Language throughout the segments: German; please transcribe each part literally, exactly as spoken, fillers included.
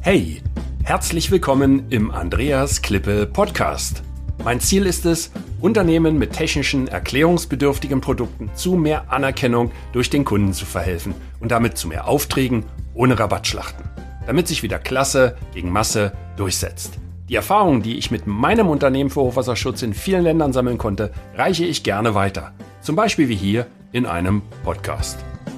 Hey, herzlich willkommen im Andreas Klippe Podcast. Mein Ziel ist es, Unternehmen mit technischen, erklärungsbedürftigen Produkten zu mehr Anerkennung durch den Kunden zu verhelfen und damit zu mehr Aufträgen ohne Rabattschlachten, damit sich wieder Klasse gegen Masse durchsetzt. Die Erfahrungen, die ich mit meinem Unternehmen für Hochwasserschutz in vielen Ländern sammeln konnte, reiche ich gerne weiter. Zum Beispiel wie hier in einem Podcast.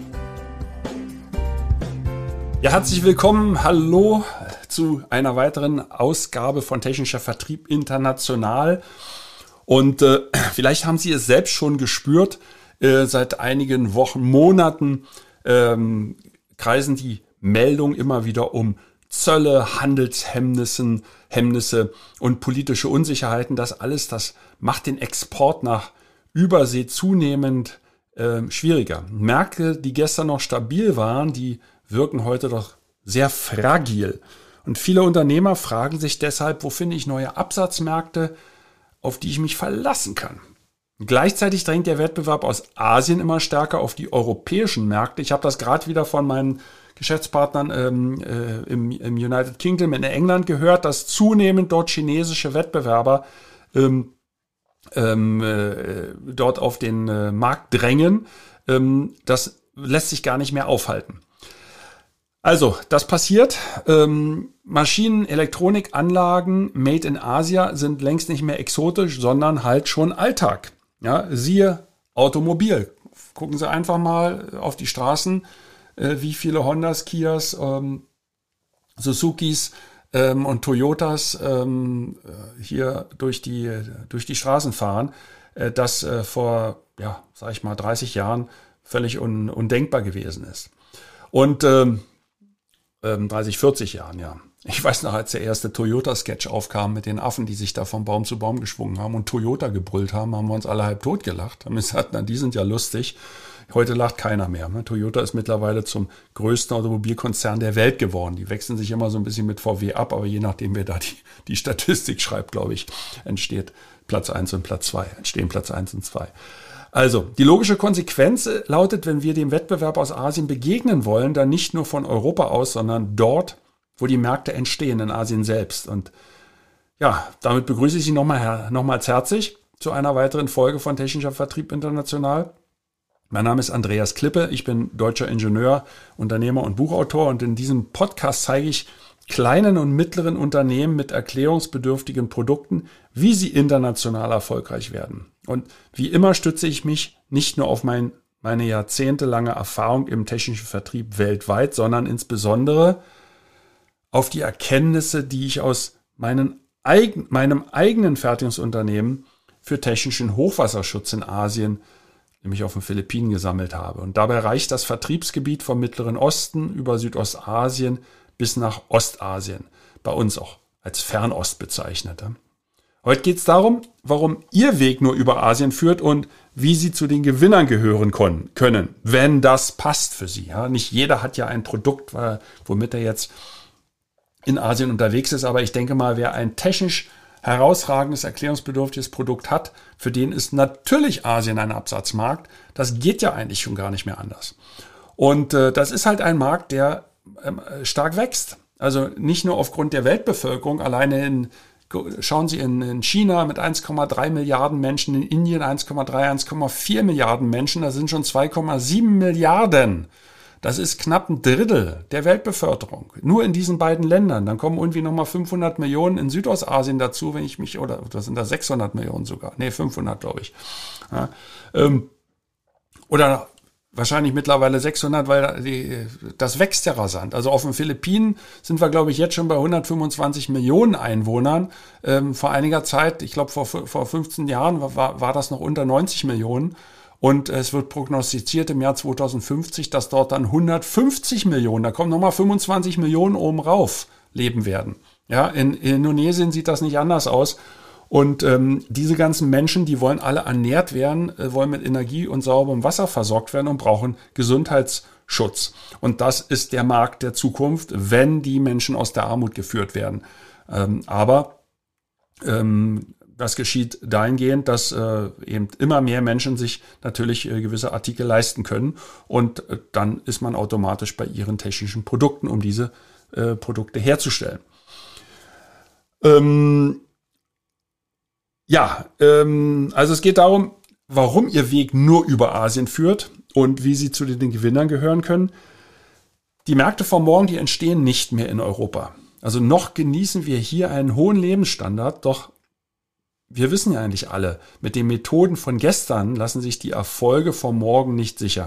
Ja, herzlich willkommen. Hallo zu einer weiteren Ausgabe von Technischer Vertrieb International. Und äh, vielleicht haben Sie es selbst schon gespürt, äh, seit einigen Wochen, Monaten ähm, kreisen die Meldungen immer wieder um Zölle, Handelshemmnissen, Hemmnisse und politische Unsicherheiten. Das alles, das macht den Export nach Übersee zunehmend äh, schwieriger. Märkte, die gestern noch stabil waren, die wirken heute doch sehr fragil. Und viele Unternehmer fragen sich deshalb, wo finde ich neue Absatzmärkte, auf die ich mich verlassen kann. Gleichzeitig drängt der Wettbewerb aus Asien immer stärker auf die europäischen Märkte. Ich habe das gerade wieder von meinen Geschäftspartnern ähm, äh, im, im United Kingdom in England gehört, dass zunehmend dort chinesische Wettbewerber ähm, ähm, äh, dort auf den äh, Markt drängen. Ähm, das lässt sich gar nicht mehr aufhalten. Also, das passiert. Ähm, Maschinen, Elektronik, Anlagen made in Asia sind längst nicht mehr exotisch, sondern halt schon Alltag. Ja, siehe Automobil. Gucken Sie einfach mal auf die Straßen, äh, wie viele Hondas, Kias, ähm, Suzukis ähm, und Toyotas ähm, hier durch die, durch die Straßen fahren. Äh, das äh, vor, ja, sag ich mal, dreißig Jahren völlig un, undenkbar gewesen ist. Und ähm, dreißig, vierzig Jahren, ja. Ich weiß noch, als der erste Toyota-Sketch aufkam mit den Affen, die sich da von Baum zu Baum geschwungen haben und Toyota gebrüllt haben, haben wir uns alle halb tot gelacht. Haben gesagt, na, die sind ja lustig. Heute lacht keiner mehr. Toyota ist mittlerweile zum größten Automobilkonzern der Welt geworden. Die wechseln sich immer so ein bisschen mit V W ab, aber je nachdem, wer da die, die Statistik schreibt, glaube ich, entsteht Platz eins und Platz zwei, entstehen Platz eins und zwei. Also, die logische Konsequenz lautet, wenn wir dem Wettbewerb aus Asien begegnen wollen, dann nicht nur von Europa aus, sondern dort, wo die Märkte entstehen, in Asien selbst. Und ja, damit begrüße ich Sie nochmal, nochmals herzlich zu einer weiteren Folge von Technischer Vertrieb International. Mein Name ist Andreas Klippe, ich bin deutscher Ingenieur, Unternehmer und Buchautor und in diesem Podcast zeige ich kleinen und mittleren Unternehmen mit erklärungsbedürftigen Produkten, wie sie international erfolgreich werden. Und wie immer stütze ich mich nicht nur auf mein, meine jahrzehntelange Erfahrung im technischen Vertrieb weltweit, sondern insbesondere auf die Erkenntnisse, die ich aus meinen eigen, meinem eigenen Fertigungsunternehmen für technischen Hochwasserschutz in Asien, nämlich auf den Philippinen, gesammelt habe. Und dabei reicht das Vertriebsgebiet vom Mittleren Osten über Südostasien bis nach Ostasien, bei uns auch als Fernost bezeichnet. Heute geht es darum, warum Ihr Weg nur über Asien führt und wie Sie zu den Gewinnern gehören können, wenn das passt für Sie. Ja, nicht jeder hat ja ein Produkt, womit er jetzt in Asien unterwegs ist, aber ich denke mal, wer ein technisch herausragendes, erklärungsbedürftiges Produkt hat, für den ist natürlich Asien ein Absatzmarkt. Das geht ja eigentlich schon gar nicht mehr anders. Und äh, das ist halt ein Markt, der stark wächst. Also nicht nur aufgrund der Weltbevölkerung, alleine in, schauen Sie in, in China mit eins Komma drei Milliarden Menschen, in Indien eins Komma drei, eins Komma vier Milliarden Menschen, da sind schon zwei Komma sieben Milliarden. Das ist knapp ein Drittel der Weltbevölkerung. Nur in diesen beiden Ländern. Dann kommen irgendwie nochmal fünfhundert Millionen in Südostasien dazu, wenn ich mich, oder das sind da sechshundert Millionen sogar. Nee, fünfhundert glaube ich. Ja, ähm, oder wahrscheinlich mittlerweile sechshundert, weil die, das wächst ja rasant. Also auf den Philippinen sind wir, glaube ich, jetzt schon bei hundertfünfundzwanzig Millionen Einwohnern. Ähm, vor einiger Zeit, ich glaube vor, vor fünfzehn Jahren, war, war das noch unter neunzig Millionen. Und es wird prognostiziert im Jahr zweitausendfünfzig, dass dort dann hundertfünfzig Millionen, da kommen nochmal fünfundzwanzig Millionen oben rauf, leben werden. Ja, in, in Indonesien sieht das nicht anders aus. Und ähm, diese ganzen Menschen, die wollen alle ernährt werden, äh, wollen mit Energie und sauberem Wasser versorgt werden und brauchen Gesundheitsschutz. Und das ist der Markt der Zukunft, wenn die Menschen aus der Armut geführt werden. Ähm, aber ähm, das geschieht dahingehend, dass äh, eben immer mehr Menschen sich natürlich äh, gewisse Artikel leisten können. Und äh, dann ist man automatisch bei ihren technischen Produkten, um diese äh, Produkte herzustellen. Ähm, ja, ähm, also es geht darum, warum Ihr Weg nur über Asien führt und wie Sie zu den Gewinnern gehören können. Die Märkte von morgen, die entstehen nicht mehr in Europa. Also noch genießen wir hier einen hohen Lebensstandard, doch wir wissen ja eigentlich alle, mit den Methoden von gestern lassen sich die Erfolge von morgen nicht sichern.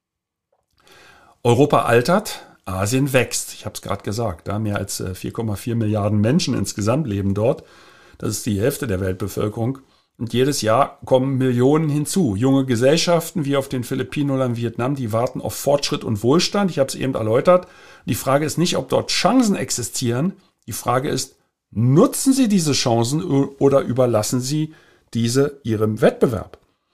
Europa altert, Asien wächst. Ich habe es gerade gesagt, da mehr als vier Komma vier Milliarden Menschen insgesamt leben dort. Das ist die Hälfte der Weltbevölkerung. Und jedes Jahr kommen Millionen hinzu. Junge Gesellschaften wie auf den Philippinen oder in Vietnam, die warten auf Fortschritt und Wohlstand. Ich habe es eben erläutert. Die Frage ist nicht, ob dort Chancen existieren. Die Frage ist, nutzen Sie diese Chancen oder überlassen Sie diese Ihrem Wettbewerb?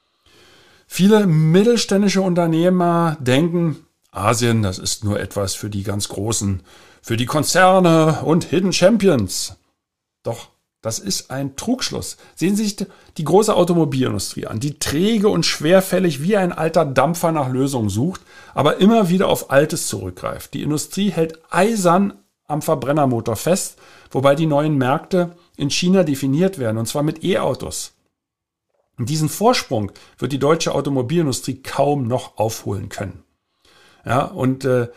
Viele mittelständische Unternehmer denken, Asien, das ist nur etwas für die ganz Großen, für die Konzerne und Hidden Champions. Doch das ist ein Trugschluss. Sehen Sie sich die große Automobilindustrie an, die träge und schwerfällig wie ein alter Dampfer nach Lösungen sucht, aber immer wieder auf Altes zurückgreift. Die Industrie hält eisern am Verbrennermotor fest, wobei die neuen Märkte in China definiert werden, und zwar mit E-Autos. Und diesen Vorsprung wird die deutsche Automobilindustrie kaum noch aufholen können. Ja, und äh,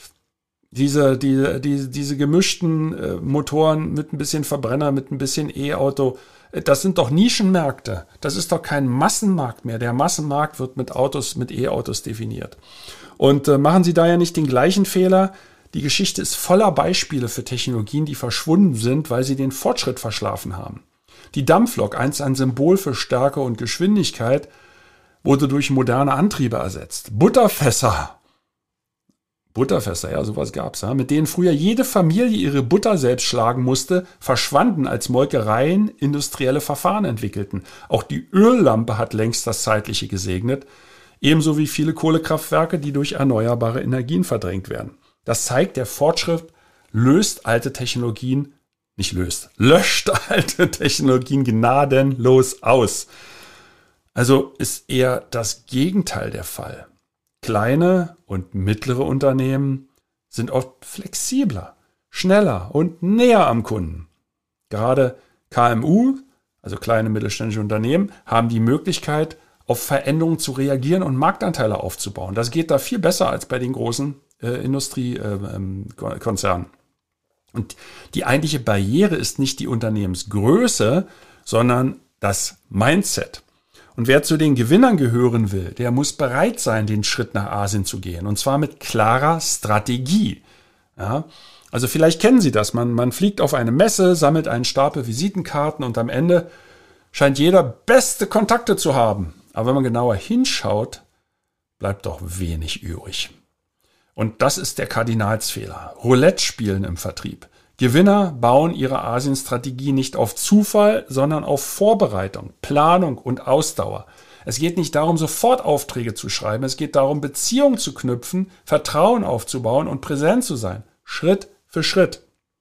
diese, die, die, diese gemischten äh, Motoren mit ein bisschen Verbrenner, mit ein bisschen E-Auto, äh, das sind doch Nischenmärkte. Das ist doch kein Massenmarkt mehr. Der Massenmarkt wird mit Autos, mit E-Autos definiert. Und äh, machen Sie daher nicht den gleichen Fehler. Die Geschichte ist voller Beispiele für Technologien, die verschwunden sind, weil sie den Fortschritt verschlafen haben. Die Dampflok, einst ein Symbol für Stärke und Geschwindigkeit, wurde durch moderne Antriebe ersetzt. Butterfässer, Butterfässer, ja, sowas gab's, ja, mit denen früher jede Familie ihre Butter selbst schlagen musste, verschwanden, als Molkereien industrielle Verfahren entwickelten. Auch die Öllampe hat längst das Zeitliche gesegnet, ebenso wie viele Kohlekraftwerke, die durch erneuerbare Energien verdrängt werden. Das zeigt, der Fortschritt löst alte Technologien, nicht löst, löscht alte Technologien gnadenlos aus. Also ist eher das Gegenteil der Fall. Kleine und mittlere Unternehmen sind oft flexibler, schneller und näher am Kunden. Gerade K M U, also kleine mittelständische Unternehmen, haben die Möglichkeit, auf Veränderungen zu reagieren und Marktanteile aufzubauen. Das geht da viel besser als bei den großen äh, Industriekonzernen. Äh, und die eigentliche Barriere ist nicht die Unternehmensgröße, sondern das Mindset. Und wer zu den Gewinnern gehören will, der muss bereit sein, den Schritt nach Asien zu gehen. Und zwar mit klarer Strategie. Ja, also vielleicht kennen Sie das. Man, man fliegt auf eine Messe, sammelt einen Stapel Visitenkarten und am Ende scheint jeder beste Kontakte zu haben. Aber wenn man genauer hinschaut, bleibt doch wenig übrig. Und das ist der Kardinalsfehler. Roulette spielen im Vertrieb. Gewinner bauen ihre Asienstrategie nicht auf Zufall, sondern auf Vorbereitung, Planung und Ausdauer. Es geht nicht darum, sofort Aufträge zu schreiben. Es geht darum, Beziehungen zu knüpfen, Vertrauen aufzubauen und präsent zu sein. Schritt für Schritt.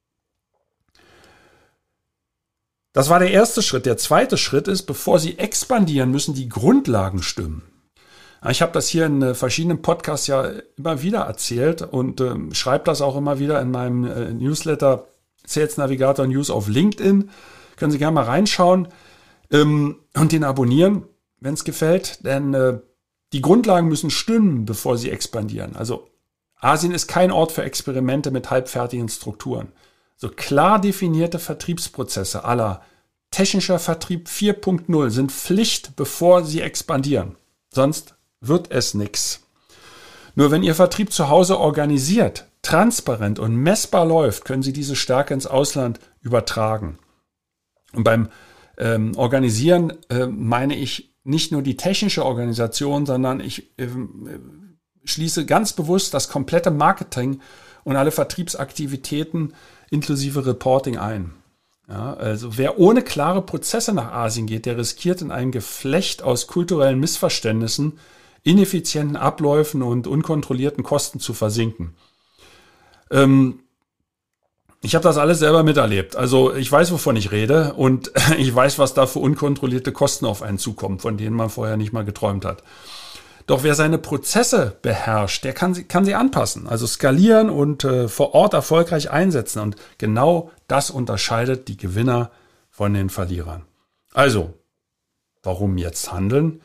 Das war der erste Schritt. Der zweite Schritt ist, bevor Sie expandieren, müssen die Grundlagen stimmen. Ich habe das hier in verschiedenen Podcasts ja immer wieder erzählt und äh, schreibe das auch immer wieder in meinem äh, Newsletter Sales Navigator News auf LinkedIn. Können Sie gerne mal reinschauen ähm, und den abonnieren, wenn es gefällt. Denn äh, die Grundlagen müssen stimmen, bevor Sie expandieren. Also Asien ist kein Ort für Experimente mit halbfertigen Strukturen. So klar definierte Vertriebsprozesse à la technischer Vertrieb vier Punkt null sind Pflicht, bevor Sie expandieren. Sonst wird es nix. Nur wenn Ihr Vertrieb zu Hause organisiert, transparent und messbar läuft, können Sie diese Stärke ins Ausland übertragen. Und beim ähm, Organisieren äh, meine ich nicht nur die technische Organisation, sondern ich äh, schließe ganz bewusst das komplette Marketing und alle Vertriebsaktivitäten inklusive Reporting ein. Ja, also wer ohne klare Prozesse nach Asien geht, der riskiert in einem Geflecht aus kulturellen Missverständnissen, ineffizienten Abläufen und unkontrollierten Kosten zu versinken. Ähm, ich habe das alles selber miterlebt. Also ich weiß, wovon ich rede und ich weiß, was da für unkontrollierte Kosten auf einen zukommen, von denen man vorher nicht mal geträumt hat. Doch wer seine Prozesse beherrscht, der kann sie, kann sie anpassen, also skalieren und äh, vor Ort erfolgreich einsetzen. Und genau das unterscheidet die Gewinner von den Verlierern. Also, warum jetzt handeln?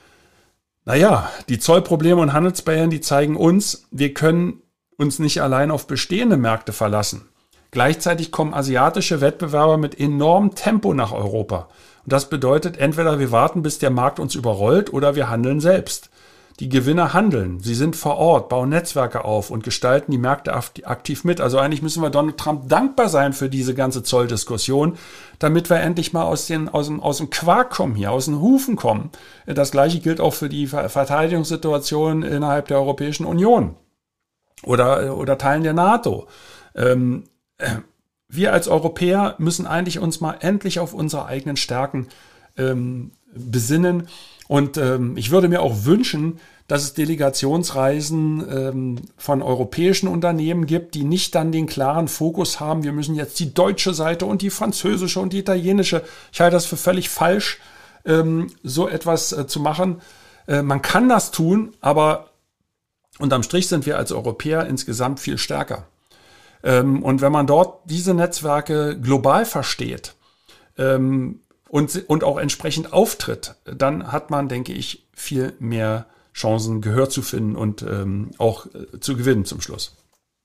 Naja, die Zollprobleme und Handelsbarrieren, die zeigen uns, wir können uns nicht allein auf bestehende Märkte verlassen. Gleichzeitig kommen asiatische Wettbewerber mit enormem Tempo nach Europa. Und das bedeutet, entweder wir warten, bis der Markt uns überrollt, oder wir handeln selbst. Die Gewinner handeln. Sie sind vor Ort, bauen Netzwerke auf und gestalten die Märkte aktiv mit. Also eigentlich müssen wir Donald Trump dankbar sein für diese ganze Zolldiskussion, damit wir endlich mal aus, den, aus, dem, aus dem Quark kommen hier, aus den Hufen kommen. Das Gleiche gilt auch für die Verteidigungssituation innerhalb der Europäischen Union oder, oder Teilen der NATO. Ähm, wir als Europäer müssen eigentlich uns mal endlich auf unsere eigenen Stärken ähm, besinnen. Und ähm, ich würde mir auch wünschen, dass es Delegationsreisen ähm, von europäischen Unternehmen gibt, die nicht dann den klaren Fokus haben, wir müssen jetzt die deutsche Seite und die französische und die italienische. Ich halte das für völlig falsch, ähm, so etwas äh, zu machen. Äh, man kann das tun, aber unterm Strich sind wir als Europäer insgesamt viel stärker. Ähm, und wenn man dort diese Netzwerke global versteht, ähm, Und, und auch entsprechend auftritt, dann hat man, denke ich, viel mehr Chancen, Gehör zu finden und ähm, auch äh, zu gewinnen zum Schluss.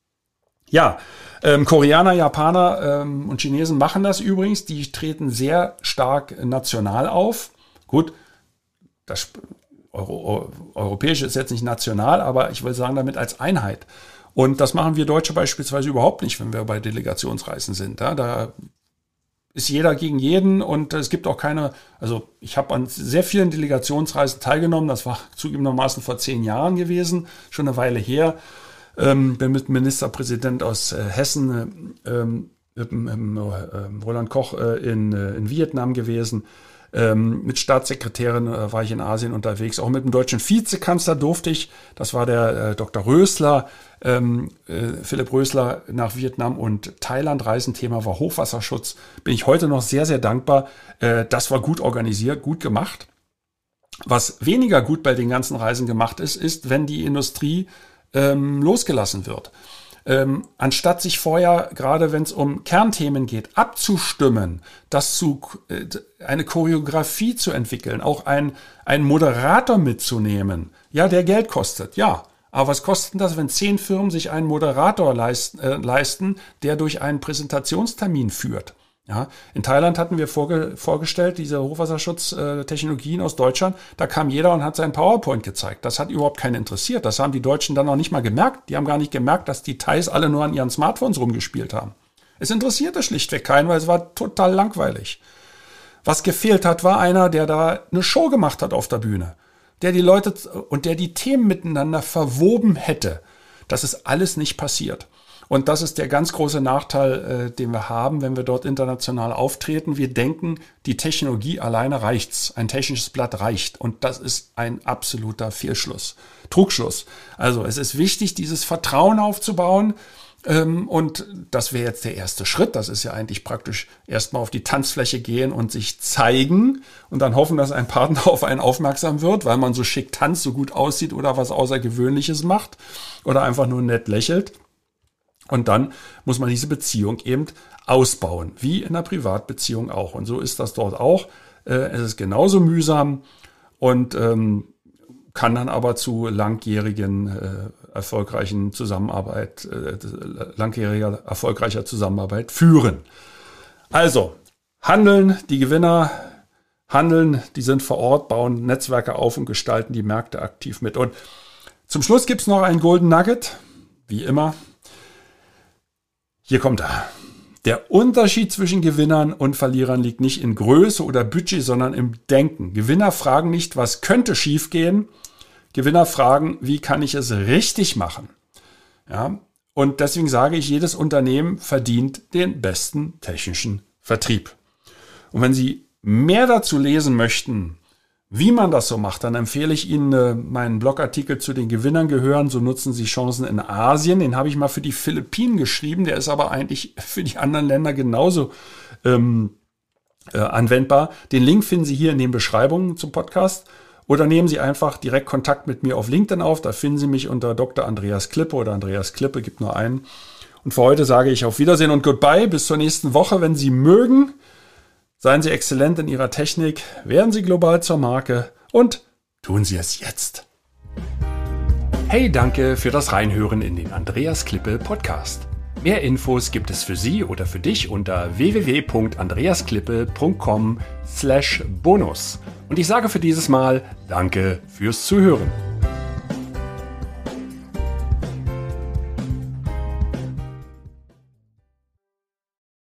Ja, ähm, Koreaner, Japaner ähm, und Chinesen machen das übrigens. Die treten sehr stark national auf. Gut, das Euro, Europäische ist jetzt nicht national, aber ich will sagen damit als Einheit. Und das machen wir Deutsche beispielsweise überhaupt nicht, wenn wir bei Delegationsreisen sind. Ja, da ist jeder gegen jeden und es gibt auch keine, also ich habe an sehr vielen Delegationsreisen teilgenommen, das war zugegebenermaßen vor zehn Jahren gewesen, schon eine Weile her. Ähm, bin mit dem Ministerpräsident aus äh, Hessen, ähm, mit, mit, äh, Roland Koch äh, in, äh, in Vietnam gewesen. Ähm, mit Staatssekretärin äh, war ich in Asien unterwegs. Auch mit dem deutschen Vizekanzler durfte ich, das war der äh, Doktor Rösler, ähm, äh, Philipp Rösler, nach Vietnam und Thailand reisen. Thema war Hochwasserschutz. Bin ich heute noch sehr, sehr dankbar. Äh, das war gut organisiert, gut gemacht. Was weniger gut bei den ganzen Reisen gemacht ist, ist, wenn die Industrie ähm, losgelassen wird. Ähm, anstatt sich vorher, gerade wenn es um Kernthemen geht, abzustimmen, das zu, äh, eine Choreografie zu entwickeln, auch ein, einen Moderator mitzunehmen, ja, der Geld kostet, ja. Aber was kostet denn das, wenn zehn Firmen sich einen Moderator leisten, äh, leisten, der durch einen Präsentationstermin führt? Ja, in Thailand hatten wir vorge- vorgestellt, diese Hochwasserschutztechnologien aus Deutschland, da kam jeder und hat seinen PowerPoint gezeigt. Das hat überhaupt keinen interessiert. Das haben die Deutschen dann noch nicht mal gemerkt. Die haben gar nicht gemerkt, dass die Thais alle nur an ihren Smartphones rumgespielt haben. Es interessierte schlichtweg keinen, weil es war total langweilig. Was gefehlt hat, war einer, der da eine Show gemacht hat auf der Bühne, der die Leute und der die Themen miteinander verwoben hätte. Das ist alles nicht passiert. Und das ist der ganz große Nachteil, äh, den wir haben, wenn wir dort international auftreten. Wir denken, die Technologie alleine reicht's. Ein technisches Blatt reicht. Und das ist ein absoluter Fehlschluss. Trugschluss. Also es ist wichtig, dieses Vertrauen aufzubauen. Ähm, und das wäre jetzt der erste Schritt. Das ist ja eigentlich praktisch erstmal auf die Tanzfläche gehen und sich zeigen und dann hoffen, dass ein Partner auf einen aufmerksam wird, weil man so schick tanzt, so gut aussieht oder was Außergewöhnliches macht oder einfach nur nett lächelt. Und dann muss man diese Beziehung eben ausbauen, wie in einer Privatbeziehung auch. Und so ist das dort auch. Es ist genauso mühsam und ähm, kann dann aber zu langjährigen, äh, erfolgreichen Zusammenarbeit, äh, langjähriger, erfolgreicher Zusammenarbeit führen. Also, handeln, die Gewinner handeln, die sind vor Ort, bauen Netzwerke auf und gestalten die Märkte aktiv mit. Und zum Schluss gibt's noch ein Golden Nugget, wie immer. Hier kommt er. Der Unterschied zwischen Gewinnern und Verlierern liegt nicht in Größe oder Budget, sondern im Denken. Gewinner fragen nicht, was könnte schiefgehen. Gewinner fragen, wie kann ich es richtig machen? Ja, und deswegen sage ich, jedes Unternehmen verdient den besten technischen Vertrieb. Und wenn Sie mehr dazu lesen möchten, wie man das so macht, dann empfehle ich Ihnen äh, meinen Blogartikel zu den Gewinnern gehören. So nutzen Sie Chancen in Asien. Den habe ich mal für die Philippinen geschrieben. Der ist aber eigentlich für die anderen Länder genauso ähm, äh, anwendbar. Den Link finden Sie hier in den Beschreibungen zum Podcast. Oder nehmen Sie einfach direkt Kontakt mit mir auf LinkedIn auf. Da finden Sie mich unter Doktor Andreas Klippe oder Andreas Klippe, gibt nur einen. Und für heute sage ich auf Wiedersehen und Goodbye. Bis zur nächsten Woche. Wenn Sie mögen, seien Sie exzellent in Ihrer Technik, werden Sie global zur Marke und tun Sie es jetzt. Hey, danke für das Reinhören in den Andreas Klippe Podcast. Mehr Infos gibt es für Sie oder für dich unter w w w punkt andreasklippe punkt com slash bonus. Und ich sage für dieses Mal Danke fürs Zuhören.